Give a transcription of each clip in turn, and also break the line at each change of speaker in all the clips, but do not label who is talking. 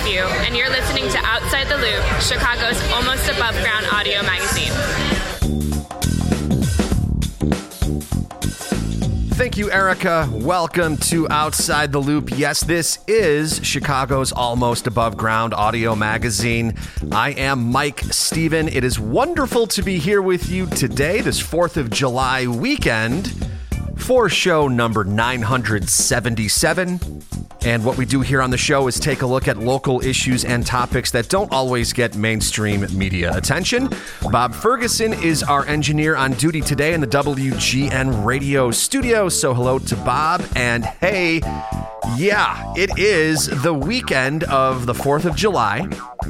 Lakeview, and you're listening to Outside the Loop, Chicago's almost above ground audio magazine.
Thank you, Erica. Welcome to Outside the Loop. Yes, this is Chicago's almost above ground audio magazine. I am Mike Steven. It is wonderful to be here with you today, this 4th of July weekend, for show number 977. And what we do here on the show is take a look at local issues and topics that don't always get mainstream media attention. Bob Ferguson is our engineer on duty today in the WGN radio studio. So hello to Bob. And hey, yeah, it is the weekend of the 4th of July.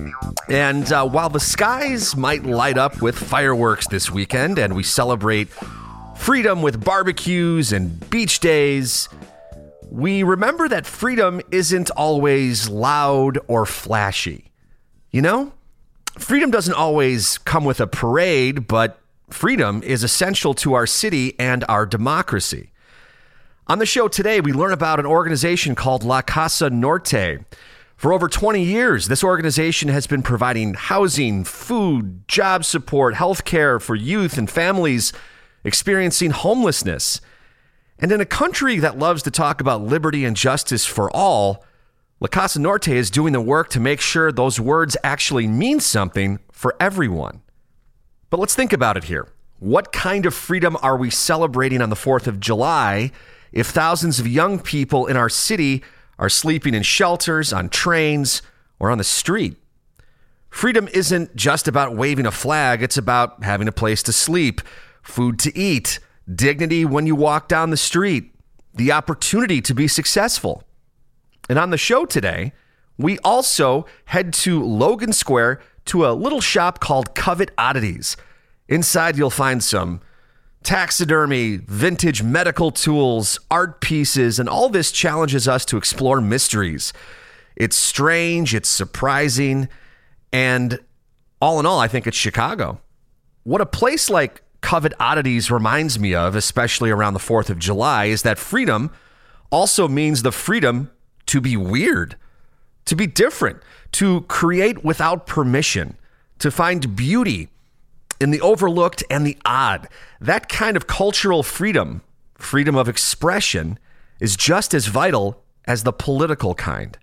And while the skies might light up with fireworks this weekend and we celebrate freedom with barbecues and beach days, we remember that freedom isn't always loud or flashy. You know, freedom doesn't always come with a parade, but freedom is essential to our city and our democracy. On the show today, we learn about an organization called La Casa Norte. For over 20 years, this organization has been providing housing, food, job support, healthcare for youth and families experiencing homelessness. And in a country that loves to talk about liberty and justice for all, La Casa Norte is doing the work to make sure those words actually mean something for everyone. But let's think about it here. What kind of freedom are we celebrating on the 4th of July if thousands of young people in our city are sleeping in shelters, on trains, or on the street? Freedom isn't just about waving a flag. It's about having a place to sleep, food to eat, dignity when you walk down the street, the opportunity to be successful. And on the show today, we also head to Logan Square to a little shop called Covet Oddities. Inside, you'll find some taxidermy, vintage medical tools, art pieces, and all this challenges us to explore mysteries. It's strange, it's surprising, and all in all, I think it's Chicago. What a place like Covet Oddities reminds me of, especially around the 4th of July, is that freedom also means the freedom to be weird, to be different, to create without permission, to find beauty in the overlooked and the odd. That kind of cultural freedom, freedom of expression, is just as vital as the political kind.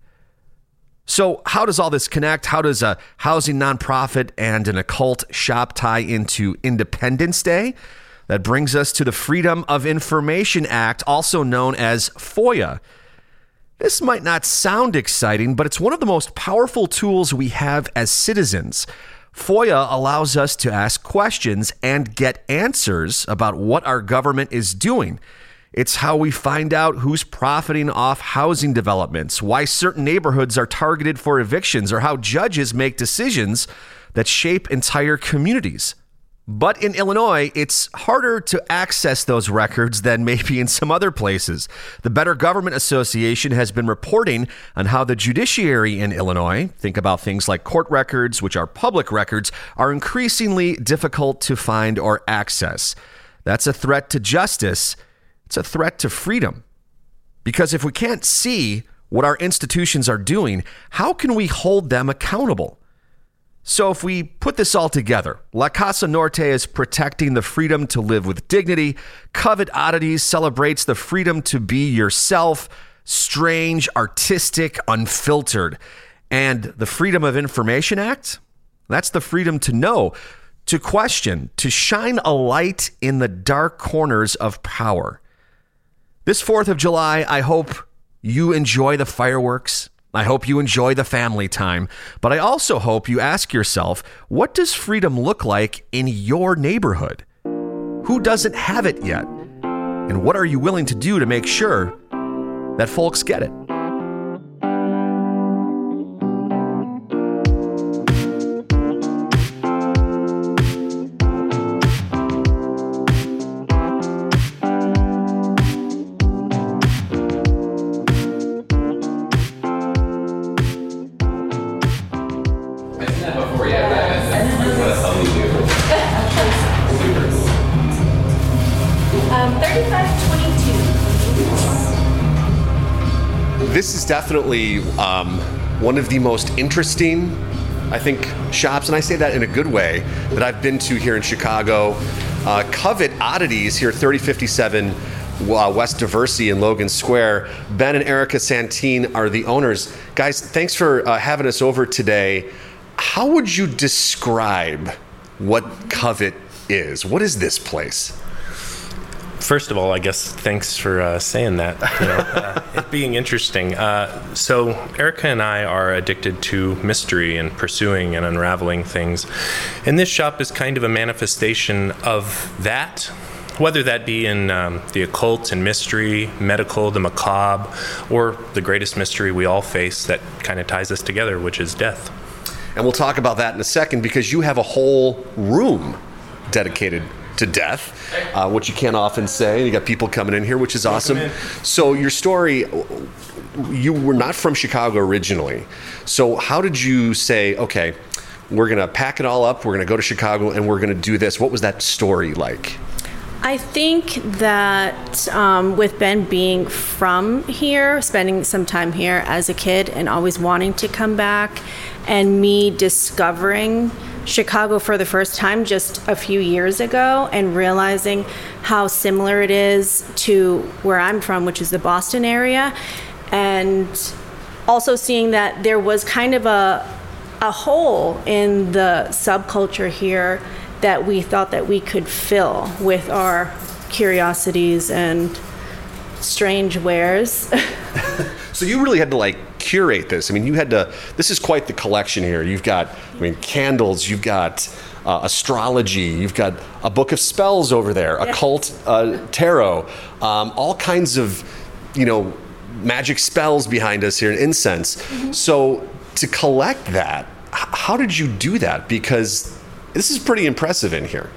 So how does all this connect? How does a housing nonprofit and an occult shop tie into Independence Day? That brings us to the Freedom of Information Act, also known as FOIA. This might not sound exciting, but it's one of the most powerful tools we have as citizens. FOIA allows us to ask questions and get answers about what our government is doing. It's how we find out who's profiting off housing developments, why certain neighborhoods are targeted for evictions, or how judges make decisions that shape entire communities. But in Illinois, it's harder to access those records than maybe in some other places. The Better Government Association has been reporting on how the judiciary in Illinois, think about things like court records, which are public records, are increasingly difficult to find or access. That's a threat to justice. It's a threat to freedom. Because if we can't see what our institutions are doing, how can we hold them accountable? So if we put this all together, La Casa Norte is protecting the freedom to live with dignity. Covet Oddities celebrates the freedom to be yourself, strange, artistic, unfiltered. And the Freedom of Information Act, that's the freedom to know, to question, to shine a light in the dark corners of power. This 4th of July, I hope you enjoy the fireworks. I hope you enjoy the family time. But I also hope you ask yourself, what does freedom look like in your neighborhood? Who doesn't have it yet? And what are you willing to do to make sure that folks get it? This is definitely one of the most interesting, I think, shops, and I say that in a good way, that I've been to here in Chicago. Covet Oddities here, 3057 West Diversey in Logan Square. Ben and Erica Santine are the owners. Guys, thanks for having us over today. How would you describe what Covet is? What is this place?
First of all, I guess thanks for saying that. It being interesting. So Erica and I are addicted to mystery and pursuing and unraveling things. And this shop is kind of a manifestation of that, whether that be in the occult and mystery, medical, the macabre, or the greatest mystery we all face that kind of ties us together, which is death.
And we'll talk about that in a second, because you have a whole room dedicated to death, which you can't often say. You got people coming in here, which is awesome. So your story, you were not from Chicago originally. So how did you say, okay, we're going to pack it all up, we're going to go to Chicago, and we're going to do this? What was that story like?
I think that with Ben being from here, spending some time here as a kid and always wanting to come back, and me discovering Chicago for the first time just a few years ago and realizing how similar it is to where I'm from, which is the Boston area, and also seeing that there was kind of a hole in the subculture here that we thought that we could fill with our curiosities and strange wares.
So you really had to curate this. I mean, this is quite the collection here. You've got, candles, you've got astrology, you've got a book of spells over there, occult tarot, all kinds of, magic spells behind us here, and incense. Mm-hmm. So to collect that, how did you do that? Because this is pretty impressive in here.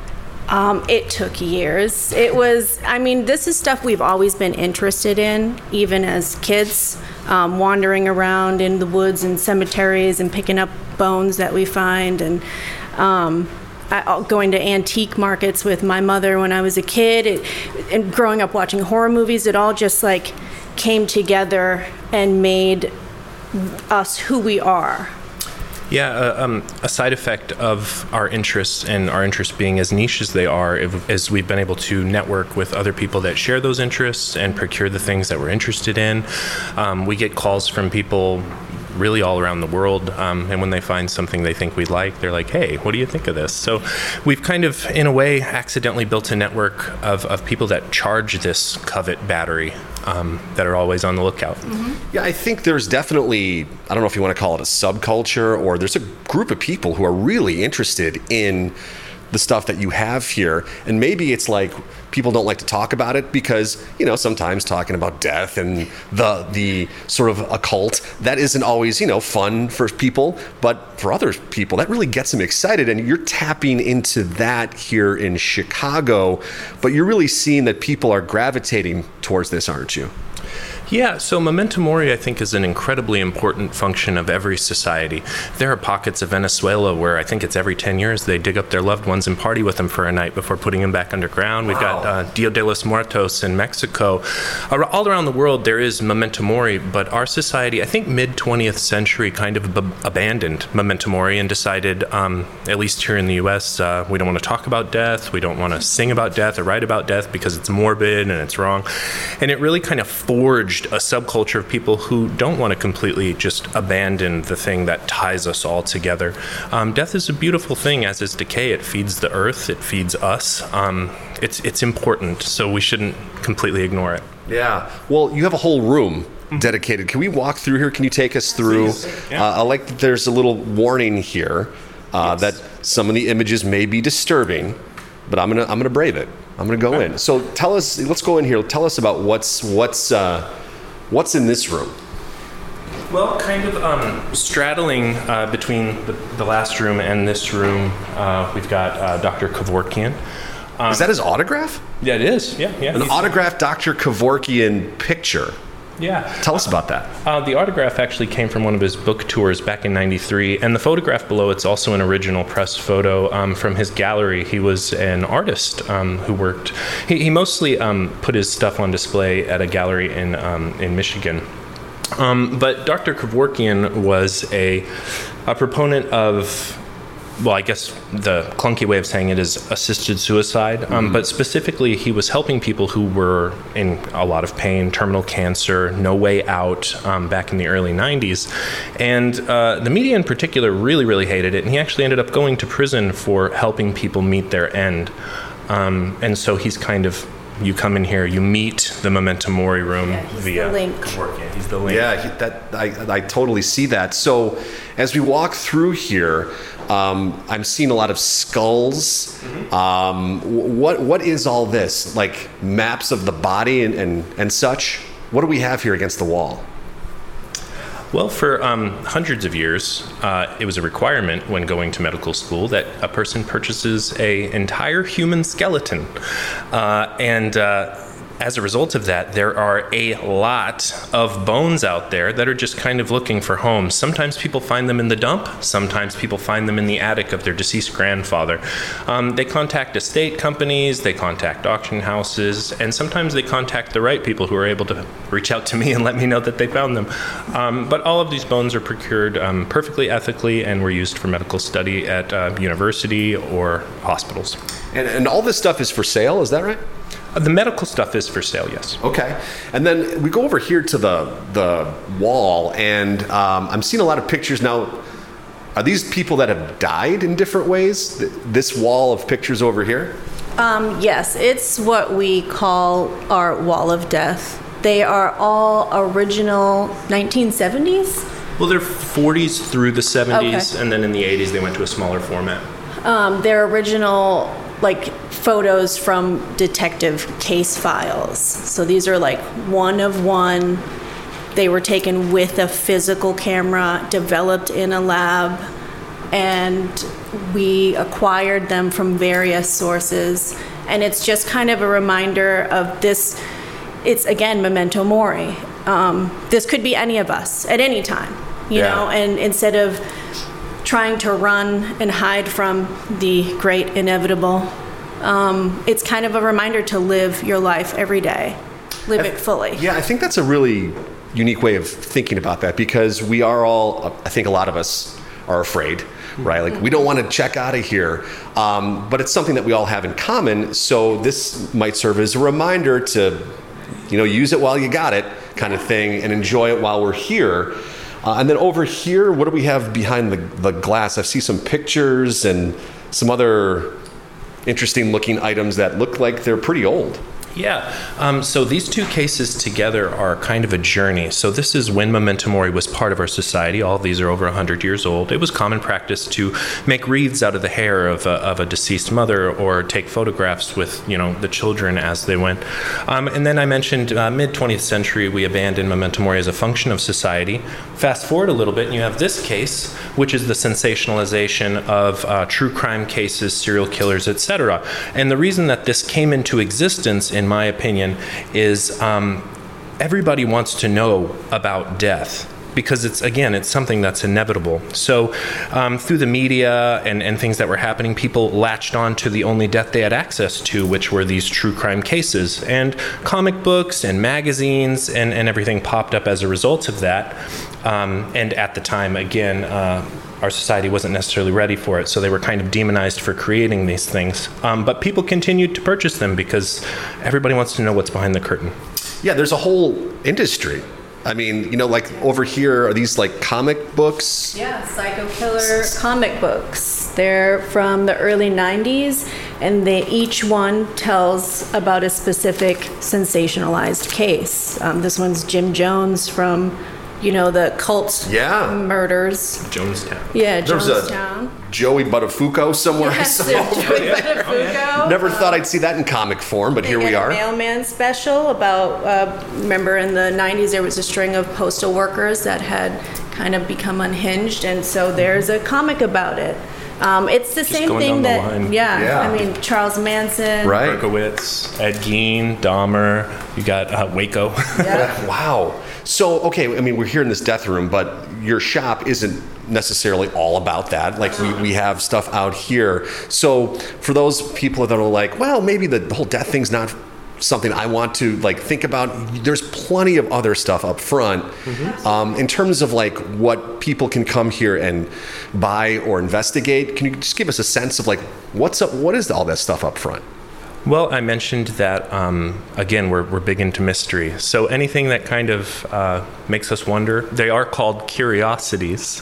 It took years. This is stuff we've always been interested in, even as kids, wandering around in the woods and cemeteries and picking up bones that we find, and going to antique markets with my mother when I was a kid, and growing up watching horror movies. It all just came together and made us who we are.
Yeah, a side effect of our interests, and our interests being as niche as they are, is we've been able to network with other people that share those interests and procure the things that we're interested in. We get calls from people really all around the world, and when they find something they think we'd like, they're like, hey, what do you think of this? So we've kind of, in a way, accidentally built a network of people that charge this Covet battery, that are always on the lookout.
Mm-hmm. Yeah, I think there's definitely, I don't know if you want to call it a subculture, or there's a group of people who are really interested in the stuff that you have here. And maybe it's people don't like to talk about it because, sometimes talking about death and the sort of occult, that isn't always, fun for people. But for other people, that really gets them excited. And you're tapping into that here in Chicago. But you're really seeing that people are gravitating towards this, aren't you?
Yeah, so memento mori, I think, is an incredibly important function of every society. There are pockets of Venezuela where I think it's every 10 years they dig up their loved ones and party with them for a night before putting them back underground. Wow. We've got Dia de los Muertos in Mexico. All around the world there is memento mori, but our society, I think mid-20th century, kind of abandoned memento mori and decided, at least here in the U.S., we don't want to talk about death, we don't want to sing about death or write about death because it's morbid and it's wrong. And it really kind of forged a subculture of people who don't want to completely just abandon the thing that ties us all together. Death is a beautiful thing, as is decay. It feeds the earth, it feeds us. It's important, so we shouldn't completely ignore it.
Yeah. Well, you have a whole room dedicated. Can we walk through here? Can you take us through?
Yeah.
I like that there's a little warning here that some of the images may be disturbing, but I'm gonna brave it. I'm gonna go in. So tell us. Let's go in here. Tell us about what's in this room.
Well, kind of straddling between the last room and this room, we've got Dr. Kevorkian.
Is that his autograph?
Yeah, it is. Yeah.
An autographed Dr. Kevorkian picture.
Yeah.
Tell us about that.
The autograph actually came from one of his book tours back in '93, and the photograph below, it's also an original press photo from his gallery. He was an artist who worked. He mostly put his stuff on display at a gallery in Michigan. But Dr. Kevorkian was a proponent of, well, I guess the clunky way of saying it is assisted suicide, but specifically he was helping people who were in a lot of pain, terminal cancer, no way out, back in the early 90s. And the media in particular really, really hated it, and he actually ended up going to prison for helping people meet their end. And so he's kind of, you come in here, you meet the Memento Mori room via
the link.
Kevorkian. He's the link.
Yeah, I totally see that. So as we walk through here, I'm seeing a lot of skulls. What is all this? Like maps of the body and such? What do we have here against the wall?
Well, for hundreds of years, it was a requirement when going to medical school that a person purchases an entire human skeleton. And as a result of that, there are a lot of bones out there that are just kind of looking for homes. Sometimes people find them in the dump. Sometimes people find them in the attic of their deceased grandfather. They contact estate companies, they contact auction houses, and sometimes they contact the right people who are able to reach out to me and let me know that they found them. But all of these bones are procured perfectly ethically and were used for medical study at university or hospitals.
And all this stuff is for sale, is that right?
The medical stuff is for sale, yes.
Okay. And then we go over here to the wall, and I'm seeing a lot of pictures now. Are these people that have died in different ways? This wall of pictures over here?
Yes, it's what we call our wall of death. They are all original 1970s.
Well, they're 40s through the 70s,
Okay.
and then in the 80s they went to a smaller format.
They're original, like, photos from detective case files. So these are like one of one. They were taken with a physical camera, developed in a lab, and we acquired them from various sources. And it's just kind of a reminder of this. It's, again, memento mori. This could be any of us at any time, you know, and instead of trying to run and hide from the great inevitable, it's kind of a reminder to live your life every day, live it fully.
Yeah, I think that's a really unique way of thinking about that, because we are all, I think a lot of us are afraid, right? Like, we don't want to check out of here, but it's something that we all have in common. So this might serve as a reminder to, you know, use it while you got it, kind of thing, and enjoy it while we're here. And then over here, what do we have behind the glass? I see some pictures and some other interesting looking items that look like they're pretty old.
Yeah, so these two cases together are kind of a journey. So this is when memento mori was part of our society. All of these are over 100 years old. It was common practice to make wreaths out of the hair of a deceased mother, or take photographs with, you know, the children as they went. And then I mentioned mid-20th century, we abandoned memento mori as a function of society. Fast forward a little bit, and you have this case, which is the sensationalization of true crime cases, serial killers, etc. And the reason that this came into existence, in my opinion, is everybody wants to know about death, because it's something that's inevitable. So through the media and things that were happening, people latched on to the only death they had access to, which were these true crime cases. And comic books and magazines and everything popped up as a result of that. And at the time, again, our society wasn't necessarily ready for it, so they were kind of demonized for creating these things. But people continued to purchase them because everybody wants to know what's behind the curtain.
Yeah, there's a whole industry. I mean, you know, like over here, are these like comic books?
Yeah, Psycho Killer comic books. They're from the early 90s, and each one tells about a specific sensationalized case. This one's Jim Jones from, you know, the cult murders.
Jonestown.
Yeah,
There's
Jonestown.
a Joey Buttafuoco somewhere.
Yes, Joey Buttafuoco.
Never thought I'd see that in comic form, but here we are.
A mailman special about, remember in the 90s there was a string of postal workers that had kind of become unhinged, and so there's a comic about it. It's the same thing that, I mean, Charles Manson.
Right.
Berkowitz, Ed Gein, Dahmer, you got Waco.
Yeah.
Wow. So, okay, I mean, we're here in this death room, but your shop isn't necessarily all about that. Like, we have stuff out here. So for those people that are like, well, maybe the whole death thing's not something I want to like think about. There's plenty of other stuff up front in terms of like what people can come here and buy or investigate. Can you just give us a sense of like what's up? What is all that stuff up front?
Well, I mentioned that, again, we're big into mystery. So anything that kind of makes us wonder, they are called curiosities.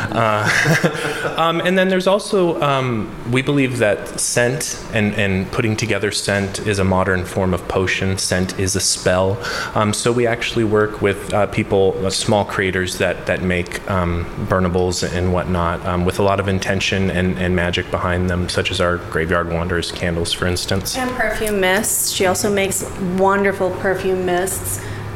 And then there's also, we believe that scent and putting together scent is a modern form of potion. Scent is a spell. So we actually work with people, small creators that make burnables and whatnot with a lot of intention and magic behind them, such as our Graveyard Wanderers candles, for instance.
And perfume mists. She also makes wonderful perfume mists.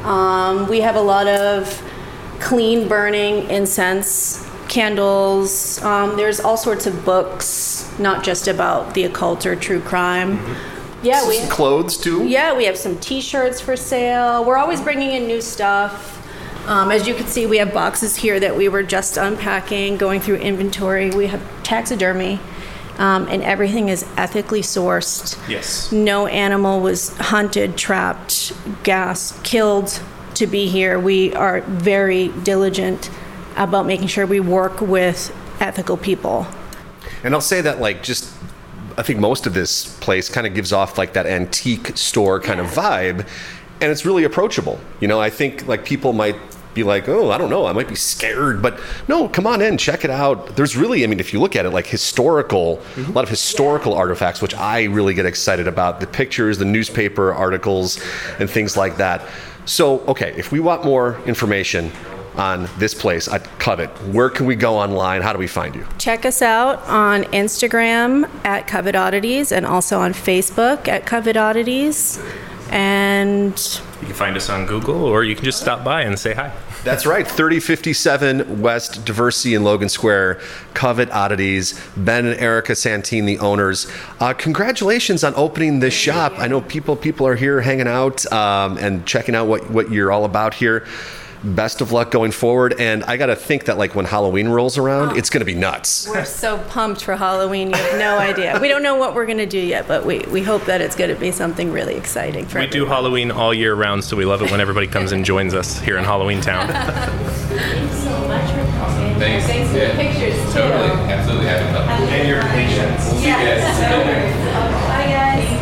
We have a lot of clean burning incense, candles. There's all sorts of books, not just about the occult or true crime. Yeah, we have
clothes too.
Yeah, we have some T-shirts for sale. We're always bringing in new stuff. As you can see, we have boxes here that we were just unpacking, going through inventory. We have taxidermy. And everything is ethically sourced.
Yes.
No animal was hunted, trapped, gassed, killed to be here. We are very diligent about making sure we work with ethical people.
And I'll say that like just I think most of this place kind of gives off like that antique store kind of vibe, and it's really approachable. You know, I think like people might be like, oh, I don't know, I might be scared, but no, come on in, check it out. There's really, I mean, if you look at it, like historical, a lot of historical artifacts, which I really get excited about, the pictures, the newspaper articles, and things like that. So, okay, if we want more information on this place at Covet, where can we go online? How do we find you?
Check us out on Instagram at Covet Oddities and also on Facebook at Covet Oddities. And
you can find us on Google, or you can just stop by and say hi.
That's right, 3057 West Diversey in Logan Square, Covet Oddities. Ben and Erica Santine, the owners. Congratulations on opening this shop. I know people are here hanging out and checking out what you're all about here. Best of luck going forward. And I got to think that like when Halloween rolls around, it's going to be nuts.
We're so pumped for Halloween. You have no idea. We don't know what we're going to do yet, but we hope that it's going to be something really exciting for everyone.
We do Halloween all year round, so we love it when everybody comes and joins us here in Halloween Town.
Thanks so much for coming. Thanks for the pictures, too.
Totally. Absolutely. Having fun.
And your patience.
We'll see you guys.
Bye, guys.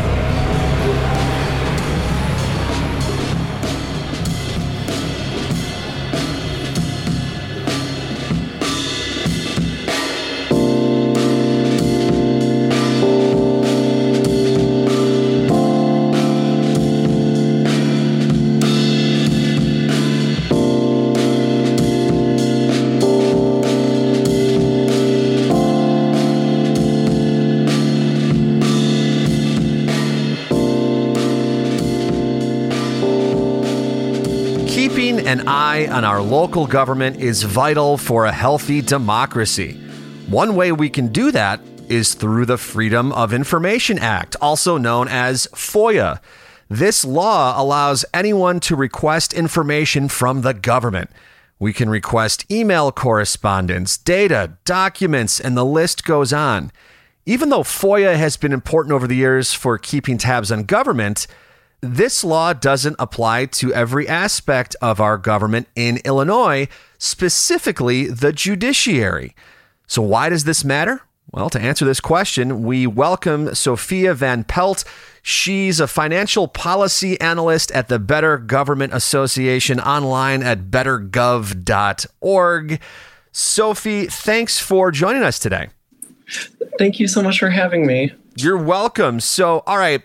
Keeping an eye on our local government is vital for a healthy democracy. One way we can do that is through the Freedom of Information Act, also known as FOIA. This law allows anyone to request information from the government. We can request email correspondence, data, documents, and the list goes on. Even though FOIA has been important over the years for keeping tabs on government, this law doesn't apply to every aspect of our government in Illinois, specifically the judiciary. So why does this matter? Well, to answer this question, we welcome Sophia Van Pelt. She's a financial policy analyst at the Better Government Association, online at bettergov.org. Sophie, thanks for joining us today.
Thank you so much for having me.
You're welcome. So, all right.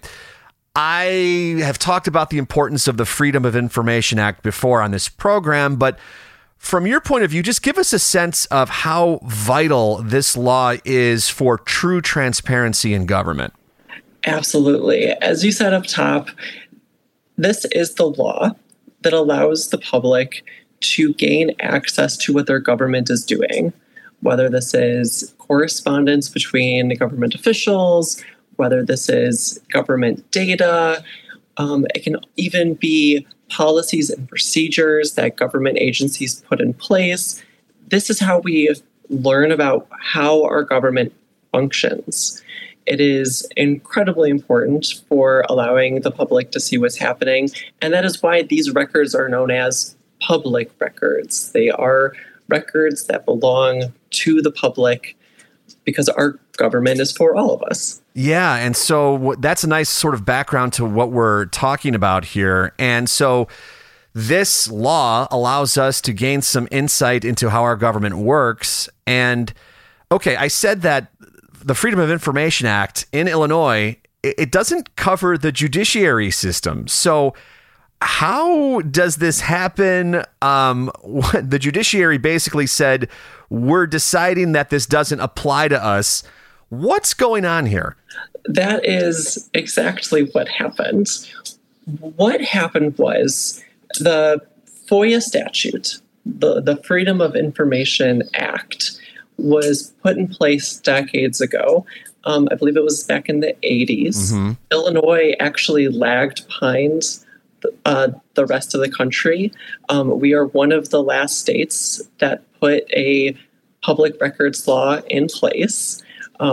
I have talked about the importance of the Freedom of Information Act before on this program, but from your point of view, just give us a sense of how vital this law is for true transparency in government.
Absolutely. As you said up top, this is the law that allows the public to gain access to what their government is doing, whether this is correspondence between government officials, whether this is government data. It can even be policies and procedures that government agencies put in place. This is how we learn about how our government functions. It is incredibly important for allowing the public to see what's happening. And that is why these records are known as public records. They are records that belong to the public because our government is for all of us.
Yeah, and so that's a nice sort of background to what we're talking about here. And so this law allows us to gain some insight into how our government works. And okay, I said that the Freedom of Information Act in Illinois, it doesn't cover the judiciary system. So how does this happen? The judiciary basically said, we're deciding that this doesn't apply to us. What's going on here?
That is exactly what happened. What happened was the FOIA statute, the Freedom of Information Act, was put in place decades ago. I believe it was back in the 80s. Mm-hmm. Illinois actually lagged behind the rest of the country. We are one of the last states that put a public records law in place.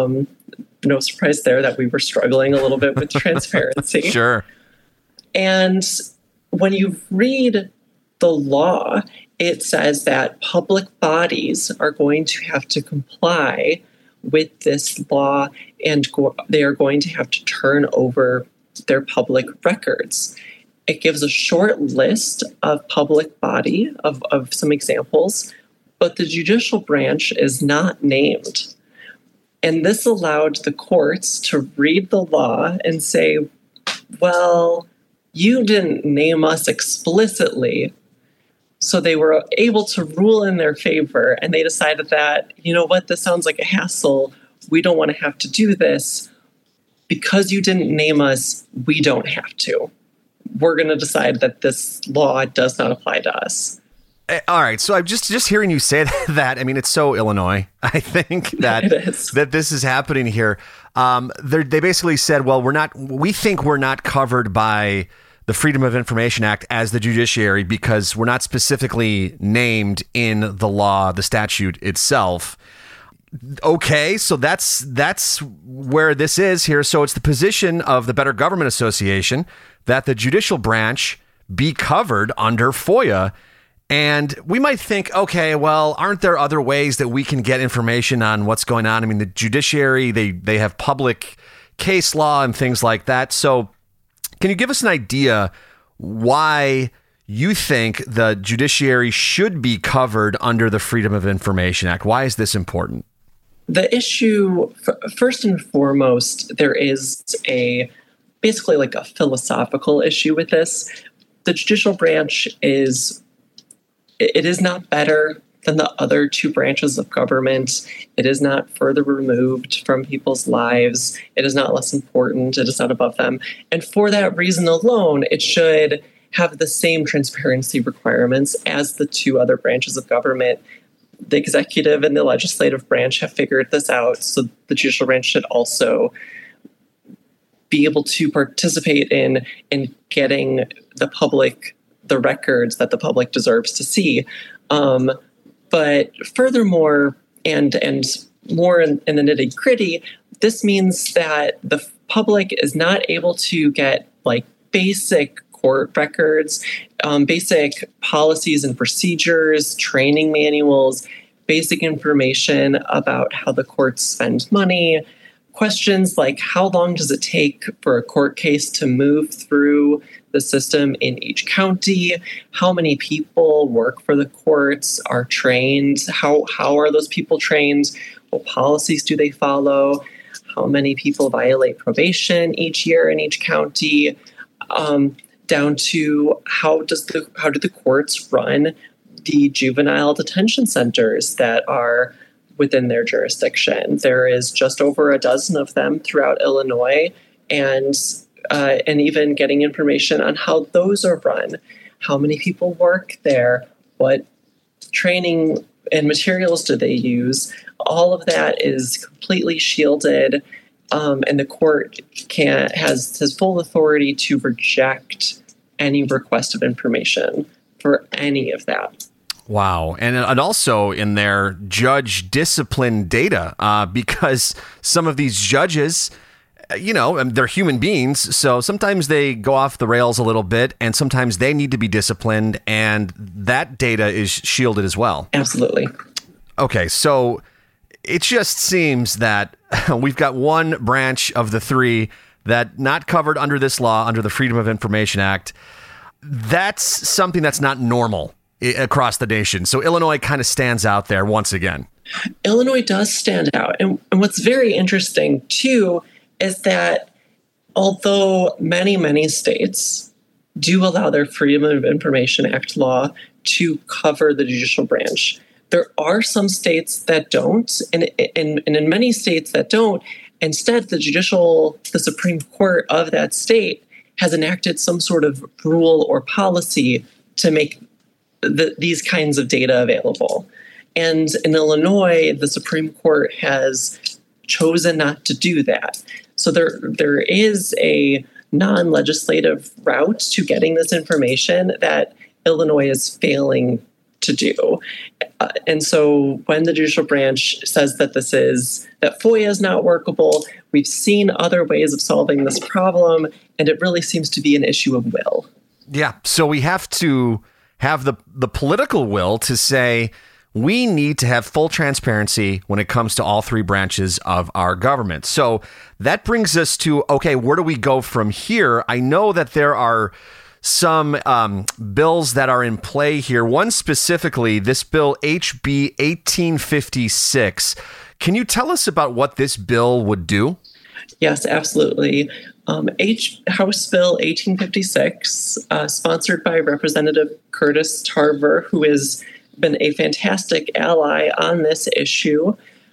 No surprise there that we were struggling a little bit with transparency.
Sure.
And when you read the law, it says that public bodies are going to have to comply with this law, and they are going to have to turn over their public records. It gives a short list of public body of some examples, but the judicial branch is not named. And this allowed the courts to read the law and say, well, you didn't name us explicitly. So they were able to rule in their favor, and they decided that, you know what, this sounds like a hassle. We don't want to have to do this. Because you didn't name us, we don't have to. We're going to decide that this law does not apply to us.
All right. So I'm just hearing you say that. I mean, it's so Illinois. I think that this is happening here. They basically said, well, we think we're not covered by the Freedom of Information Act as the judiciary because we're not specifically named in the law, the statute itself. Okay, so that's where this is here. So it's the position of the Better Government Association that the judicial branch be covered under FOIA. And we might think, okay, well, aren't there other ways that we can get information on what's going on? I mean, the judiciary, they have public case law and things like that. So can you give us an idea why you think the judiciary should be covered under the Freedom of Information Act? Why is this important?
The issue, first and foremost, there is basically like a philosophical issue with this. The judicial branch is not better than the other two branches of government. It is not further removed from people's lives. It is not less important. It is not above them. And for that reason alone, it should have the same transparency requirements as the two other branches of government. The executive and the legislative branch have figured this out, so the judicial branch should also be able to participate in getting the public the records that the public deserves to see. But furthermore, and more in the nitty-gritty, this means that the public is not able to get like basic court records, basic policies and procedures, training manuals, basic information about how the courts spend money, questions like how long does it take for a court case to move through the system in each county, how many people work for the courts, are trained, how are those people trained, what policies do they follow, how many people violate probation each year in each county, down to how do the courts run the juvenile detention centers that are within their jurisdiction. There is just over a dozen of them throughout Illinois, and even getting information on how those are run, how many people work there, what training and materials do they use. All of that is completely shielded, and the court has full authority to reject any request of information for any of that.
Wow. And also in their judge discipline data, because some of these judges, they're human beings. So sometimes they go off the rails a little bit, and sometimes they need to be disciplined. And that data is shielded as well.
Absolutely.
Okay. So it just seems that we've got one branch of the three that not covered under this law, under the Freedom of Information Act. That's something that's not normal across the nation. So Illinois kind of stands out there once again.
Illinois does stand out. And what's very interesting, too, is that although many, many states do allow their Freedom of Information Act law to cover the judicial branch, there are some states that don't. And in many states that don't, instead, the Supreme Court of that state has enacted some sort of rule or policy to make these kinds of data available. And in Illinois, the Supreme Court has chosen not to do that. So there is a non-legislative route to getting this information that Illinois is failing to do. And so when the judicial branch says that that FOIA is not workable, we've seen other ways of solving this problem, and it really seems to be an issue of will.
Yeah. So we have to have the political will to say we need to have full transparency when it comes to all three branches of our government. So that brings us to, okay, where do we go from here? I know that there are some bills that are in play here. One specifically, this bill HB 1856. Can you tell us about what this bill would do?
Yes, absolutely. House Bill 1856, sponsored by Representative Curtis Tarver, who has been a fantastic ally on this issue.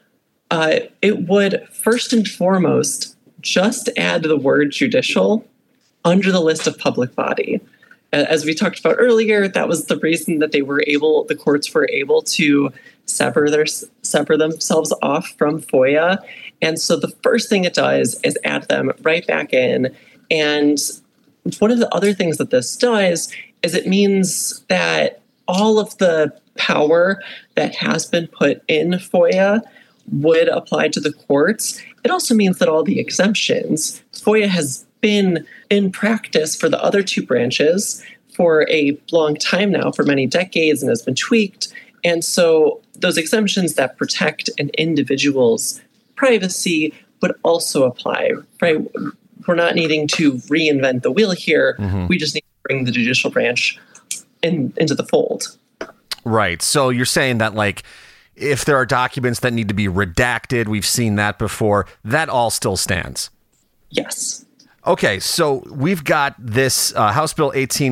It would first and foremost just add the word judicial under the list of public body. As we talked about earlier, that was the reason that the courts were able to sever themselves off from FOIA. And so the first thing it does is add them right back in. And one of the other things that this does is it means that all of the power that has been put in FOIA would apply to the courts. It also means that all the exemptions, FOIA has been in practice for the other two branches for a long time now, for many decades, and has been tweaked. And so those exemptions that protect an individual's privacy would also apply, right? We're not needing to reinvent the wheel here. Mm-hmm. We just need to bring the judicial branch into the fold.
Right. So you're saying that, like, if there are documents that need to be redacted, we've seen that before, that all still stands?
Yes.
Okay, so we've got this House Bill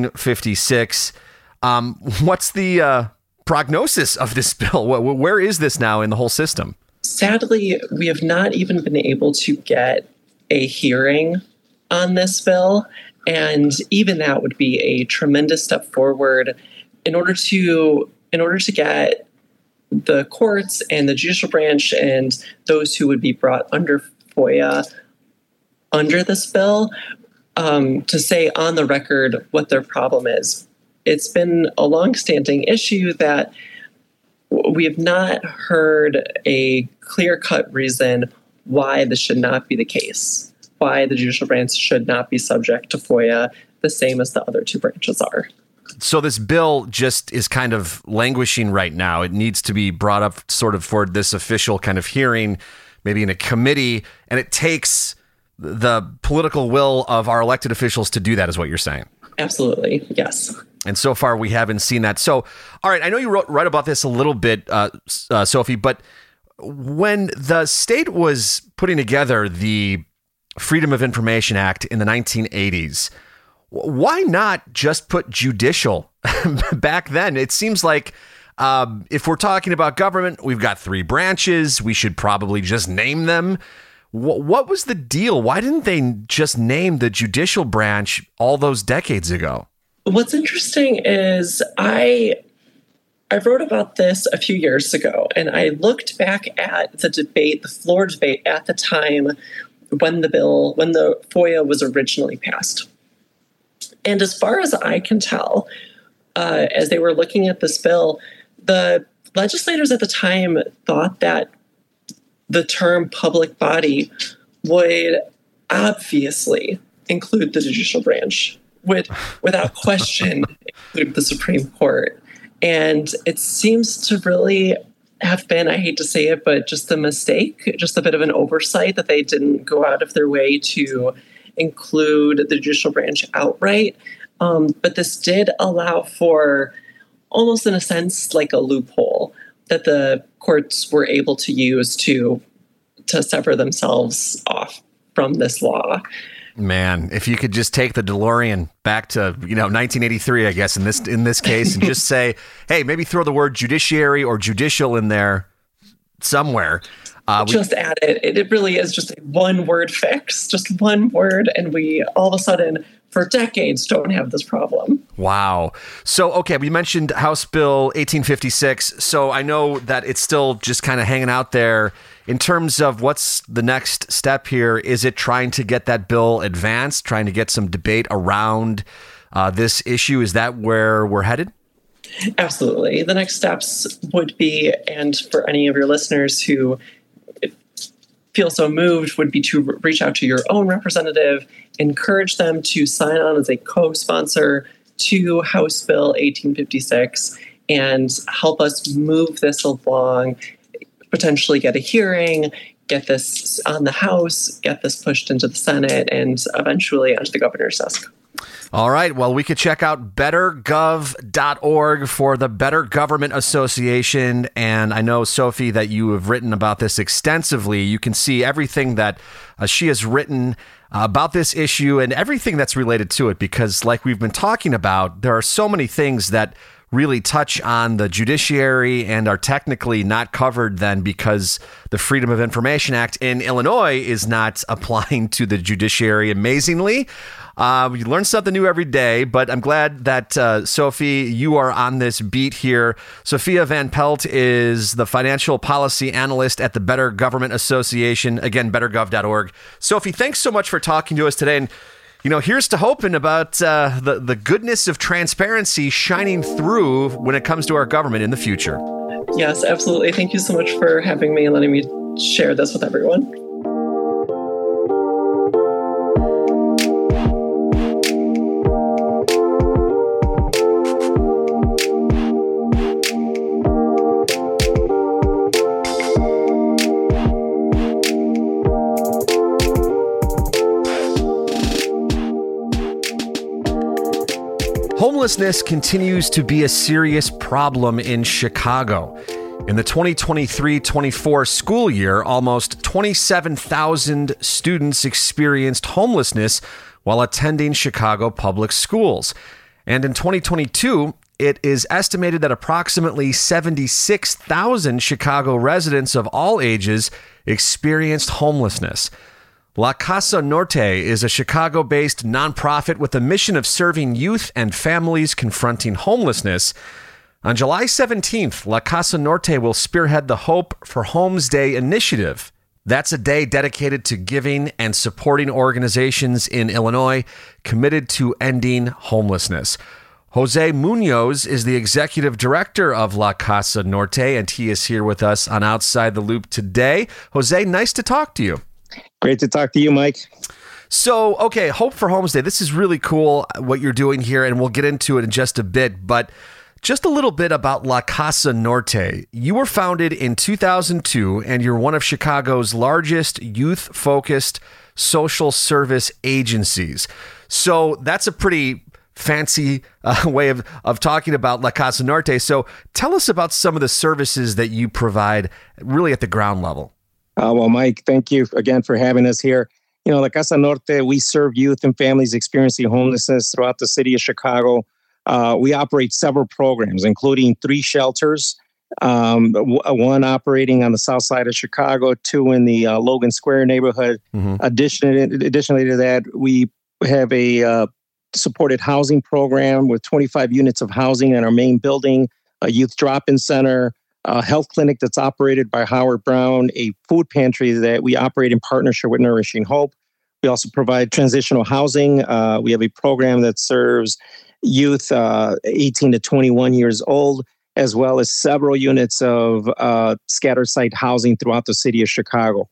1856. What's the prognosis of this bill? Where is this now in the whole system?
Sadly, we have not even been able to get a hearing on this bill, and even that would be a tremendous step forward in order to get the courts and the judicial branch and those who would be brought under FOIA under this bill to say on the record what their problem is. It's been a longstanding issue that we have not heard a clear-cut reason why this should not be the case, why the judicial branch should not be subject to FOIA the same as the other two branches are.
So this bill just is kind of languishing right now. It needs to be brought up sort of for this official kind of hearing, maybe in a committee, and it takes the political will of our elected officials to do that, is what you're saying.
Absolutely, yes.
And so far, we haven't seen that. So, all right, I know you wrote about this a little bit, Sophie, but when the state was putting together the Freedom of Information Act in the 1980s, why not just put judicial back then? It seems like if we're talking about government, we've got three branches. We should probably just name them. What was the deal? Why didn't they just name the judicial branch all those decades ago?
What's interesting is I wrote about this a few years ago, and I looked back at the debate, the floor debate at the time when the FOIA was originally passed. And as far as I can tell, as they were looking at this bill, the legislators at the time thought that the term public body would obviously include the judicial branch, would without question include the Supreme Court. And it seems to really have been, I hate to say it, but just a mistake, just a bit of an oversight that they didn't go out of their way to include the judicial branch outright. But this did allow for almost in a sense like a loophole that the courts were able to use to sever themselves off from this law.
Man, if you could just take the DeLorean back to, 1983, I guess, in this case, and just say, hey, maybe throw the word judiciary or judicial in there somewhere.
Just add it. It really is just a one-word fix, just one word, and we all of a sudden, for decades, don't have this problem.
Wow. So, okay, we mentioned House Bill 1856, so I know that it's still just kind of hanging out there. In terms of what's the next step here, is it trying to get that bill advanced, trying to get some debate around this issue? Is that where we're headed?
Absolutely. The next steps would be, and for any of your listeners who feel so moved, would be to reach out to your own representative, encourage them to sign on as a co-sponsor to House Bill 1856, and help us move this along, potentially get a hearing, get this on the House, get this pushed into the Senate, and eventually onto the governor's desk.
All right. Well, we could check out bettergov.org for the Better Government Association. And I know, Sophie, that you have written about this extensively. You can see everything that she has written about this issue and everything that's related to it, because like we've been talking about, there are so many things that really touch on the judiciary and are technically not covered then because the Freedom of Information Act in Illinois is not applying to the judiciary, amazingly. You learn something new every day, but I'm glad that, Sophie, you are on this beat here. Sophia Van Pelt is the financial policy analyst at the Better Government Association. Again, bettergov.org. Sophie, thanks so much for talking to us today. And here's to hoping about the goodness of transparency shining through when it comes to our government in the future.
Yes, absolutely. Thank you so much for having me and letting me share this with everyone.
Homelessness continues to be a serious problem in Chicago. In the 2023-24 school year, almost 27,000 students experienced homelessness while attending Chicago public schools. And in 2022, it is estimated that approximately 76,000 Chicago residents of all ages experienced homelessness. La Casa Norte is a Chicago-based nonprofit with a mission of serving youth and families confronting homelessness. On July 17th, La Casa Norte will spearhead the Hope for Homes Day initiative. That's a day dedicated to giving and supporting organizations in Illinois committed to ending homelessness. Jose Munoz is the executive director of La Casa Norte, and he is here with us on Outside the Loop today. Jose, nice to talk to you.
Great to talk to you, Mike.
So, okay, Hope for Homes Day. This is really cool what you're doing here, and we'll get into it in just a bit. But just a little bit about La Casa Norte. You were founded in 2002, and you're one of Chicago's largest youth-focused social service agencies. So that's a pretty fancy way of talking about La Casa Norte. So tell us about some of the services that you provide really at the ground level.
Well, Mike, thank you again for having us here. La Casa Norte, we serve youth and families experiencing homelessness throughout the city of Chicago. We operate several programs, including 3 shelters, one operating on the south side of Chicago, 2 in the Logan Square neighborhood. Mm-hmm. Additionally to that, we have a supported housing program with 25 units of housing in our main building, a youth drop-in center, a health clinic that's operated by Howard Brown, a food pantry that we operate in partnership with Nourishing Hope. We also provide transitional housing. We have a program that serves youth 18 to 21 years old. as well as several units of scattered site housing throughout the city of Chicago.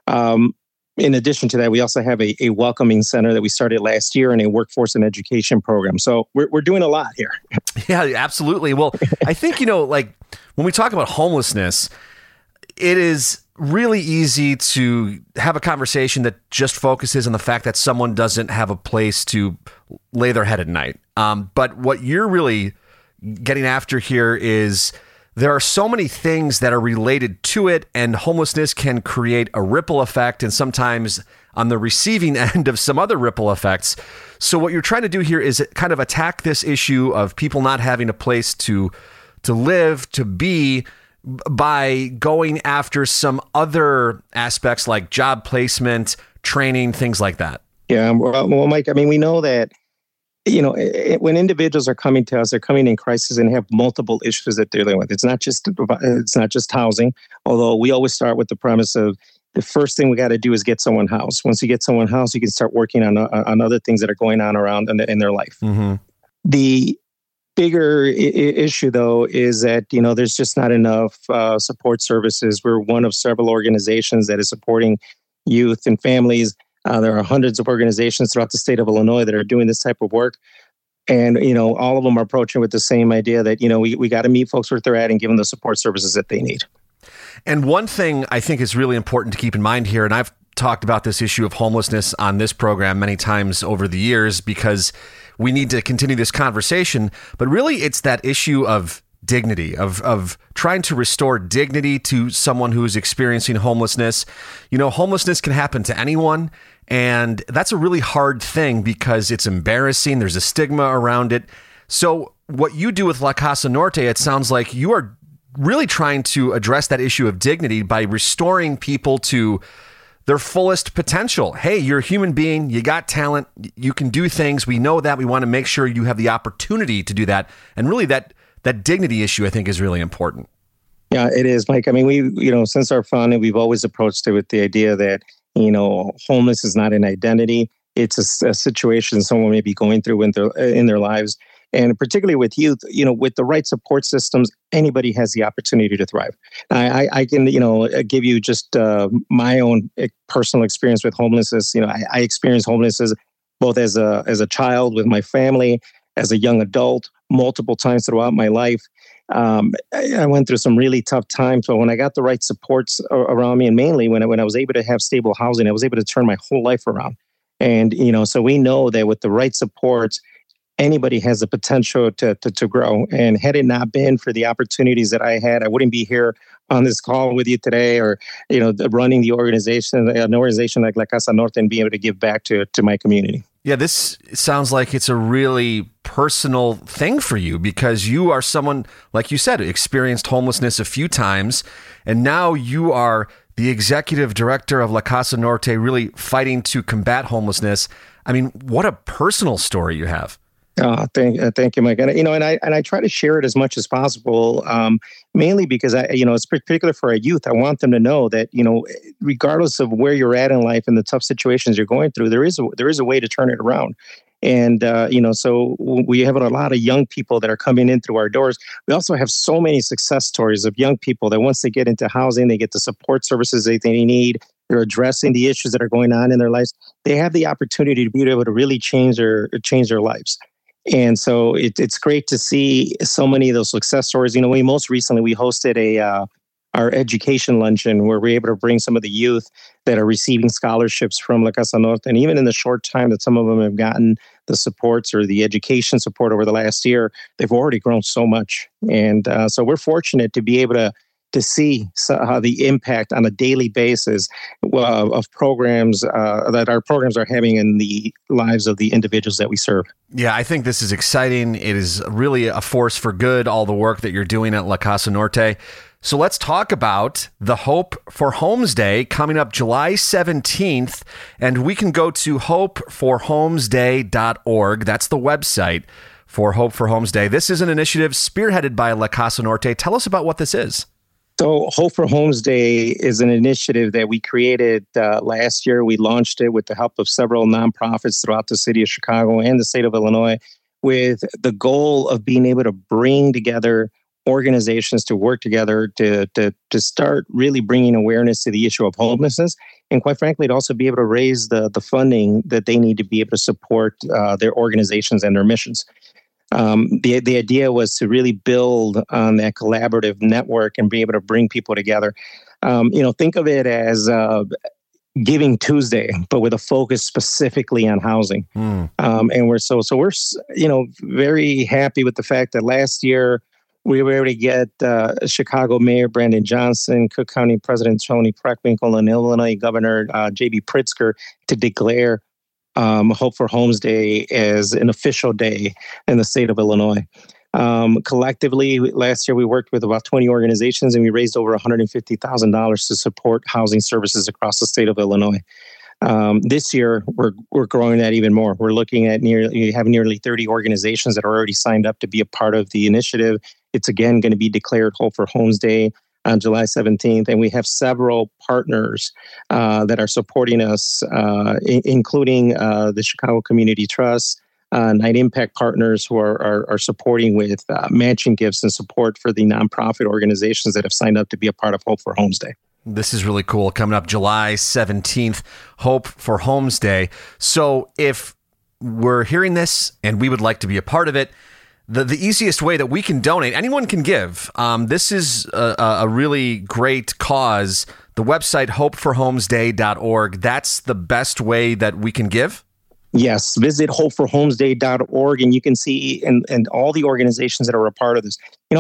In addition to that, we also have a welcoming center that we started last year and a workforce and education program. So we're doing a lot here.
Yeah, absolutely. Well, I think, like when we talk about homelessness, it is really easy to have a conversation that just focuses on the fact that someone doesn't have a place to lay their head at night. But what you're really getting after here is there are so many things that are related to it, and homelessness can create a ripple effect and sometimes on the receiving end of some other ripple effects. So what you're trying to do here is kind of attack this issue of people not having a place to live, to be, by going after some other aspects like job placement, training, things like that.
Yeah, well, Mike, I mean, we know that when individuals are coming to us, they're coming in crisis and have multiple issues that they're dealing with. It's not just housing, although we always start with the premise of the first thing we got to do is get someone housed. Once you get someone housed, you can start working on other things that are going on around in their life.
Mm-hmm.
The bigger issue, though, is that there's just not enough support services. We're one of several organizations that is supporting youth and families. There are hundreds of organizations throughout the state of Illinois that are doing this type of work. And, all of them are approaching with the same idea that, we got to meet folks where they're at and give them the support services that they need.
And one thing I think is really important to keep in mind here, and I've talked about this issue of homelessness on this program many times over the years because we need to continue this conversation, but really it's that issue of dignity, of trying to restore dignity to someone who's experiencing homelessness. Homelessness can happen to anyone, and that's a really hard thing because it's embarrassing. There's a stigma around it. So what you do with La Casa Norte, it sounds like you are really trying to address that issue of dignity by restoring people to their fullest potential. Hey, you're a human being. You got talent. You can do things. We know that. We want to make sure you have the opportunity to do that. And really that dignity issue, I think, is really important.
Yeah, it is, Mike. I mean, we, since our founding, we've always approached it with the idea that, homeless is not an identity. It's a situation someone may be going through in their lives. And particularly with youth, with the right support systems, anybody has the opportunity to thrive. I can, give you just my own personal experience with homelessness. I experienced homelessness both as a child with my family, as a young adult, multiple times throughout my life. I went through some really tough times, but when I got the right supports around me, and mainly when I was able to have stable housing, I was able to turn my whole life around. And, so we know that with the right supports, anybody has the potential to grow. And had it not been for the opportunities that I had, I wouldn't be here on this call with you today, or, running an organization like La Casa Norte and being able to give back to my community.
Yeah, this sounds like it's a really personal thing for you because you are someone, like you said, experienced homelessness a few times, and now you are the executive director of La Casa Norte, really fighting to combat homelessness. I mean, what a personal story you have.
Thank you, Mike. And I try to share it as much as possible, mainly because it's particular for our youth. I want them to know that regardless of where you're at in life and the tough situations you're going through, there is a way to turn it around. And so we have a lot of young people that are coming in through our doors. We also have so many success stories of young people that once they get into housing, they get the support services that they need. They're addressing the issues that are going on in their lives. They have the opportunity to be able to really change their lives. And so it's great to see so many of those success stories. We most recently hosted our education luncheon where we're able to bring some of the youth that are receiving scholarships from La Casa Norte. And even in the short time that some of them have gotten the supports or the education support over the last year, they've already grown so much. And so we're fortunate to be able to see how the impact on a daily basis of programs that our programs are having in the lives of the individuals that we serve.
Yeah, I think this is exciting. It is really a force for good, all the work that you're doing at La Casa Norte. So let's talk about the Hope for Homes Day coming up July 17th. And we can go to hopeforhomesday.org. That's the website for Hope for Homes Day. This is an initiative spearheaded by La Casa Norte. Tell us about what this is.
So Hope for Homes Day is an initiative that we created last year. We launched it with the help of several nonprofits throughout the city of Chicago and the state of Illinois with the goal of being able to bring together organizations to work together to start really bringing awareness to the issue of homelessness. And quite frankly, to also be able to raise the funding that they need to be able to support their organizations and their missions. The idea was to really build on that collaborative network and be able to bring people together. Think of it as Giving Tuesday, but with a focus specifically on housing. And we're very happy with the fact that last year we were able to get Chicago Mayor Brandon Johnson, Cook County President Tony Preckwinkle, and Illinois Governor J.B. Pritzker to declare Hope for Homes Day as an official day in the state of Illinois. Collectively, last year we worked with about 20 organizations and we raised over $150,000 to support housing services across the state of Illinois. This year, we're growing that even more. We're looking at nearly 30 organizations that are already signed up to be a part of the initiative. It's again going to be declared Hope for Homes Day on July 17th, and we have several partners that are supporting us, including the Chicago Community Trust, Night Impact Partners who are supporting with matching gifts and support for the nonprofit organizations that have signed up to be a part of Hope for Homes Day.
This is really cool. Coming up July 17th, Hope for Homes Day. So if we're hearing this and we would like to be a part of it, the easiest way that we can donate, anyone can give. This is a really great cause. The website, hopeforhomesday.org, that's the best way that we can give?
Yes, visit hopeforhomesday.org and you can see and all the organizations that are a part of this.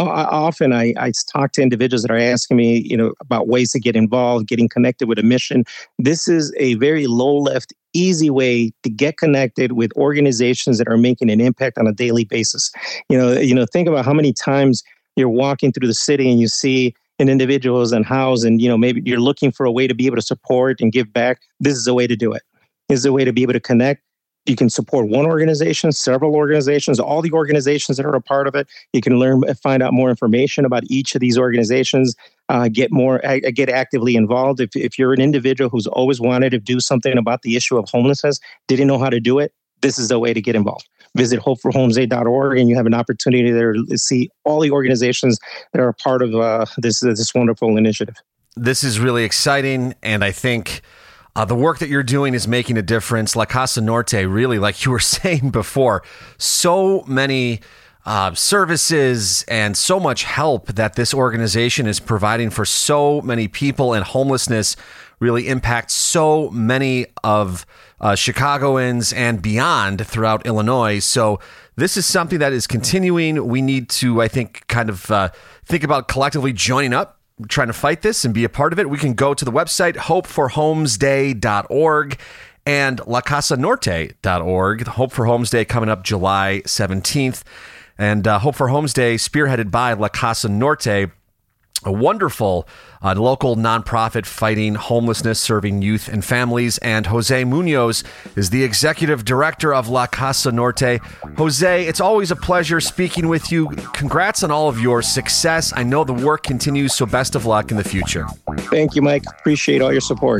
I talk to individuals that are asking me, about ways to get involved, getting connected with a mission. This is a very low-lift, easy way to get connected with organizations that are making an impact on a daily basis. Think about how many times you're walking through the city and you see an individual is unhoused and, maybe you're looking for a way to be able to support and give back. This is a way to do it. This is a way to be able to connect. You can support one organization, several organizations, all the organizations that are a part of it. You can find out more information about each of these organizations, get actively involved. If you're an individual who's always wanted to do something about the issue of homelessness, didn't know how to do it, this is the way to get involved. Visit hopeforhomesday.org and you have an opportunity there to see all the organizations that are a part of this wonderful initiative.
This is really exciting, and I think the work that you're doing is making a difference. La Casa Norte, really, like you were saying before, so many services and so much help that this organization is providing for so many people, and homelessness really impacts so many of Chicagoans and beyond throughout Illinois. So this is something that is continuing. We need to, I think, kind of think about collectively joining up, trying to fight this and be a part of it. We can go to the website, hopeforhomesday.org and lacasanorte.org. Hope for Homes Day coming up July 17th. And Hope for Homes Day spearheaded by La Casa Norte, a wonderful local nonprofit fighting homelessness, serving youth and families. And Jose Munoz is the executive director of La Casa Norte. Jose, it's always a pleasure speaking with you. Congrats on all of your success. I know the work continues, so best of luck in the future.
Thank you, Mike. Appreciate all your support.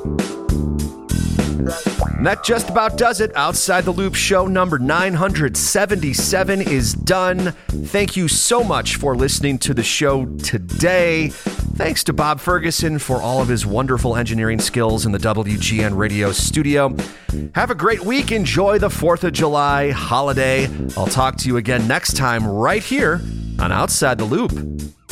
And that just about does it. Outside the Loop show number 977 is done. Thank you so much for listening to the show today. Thanks to Bob Ferguson for all of his wonderful engineering skills in the WGN radio studio. Have a great week. Enjoy the 4th of July holiday. I'll talk to you again next time right here on Outside the Loop.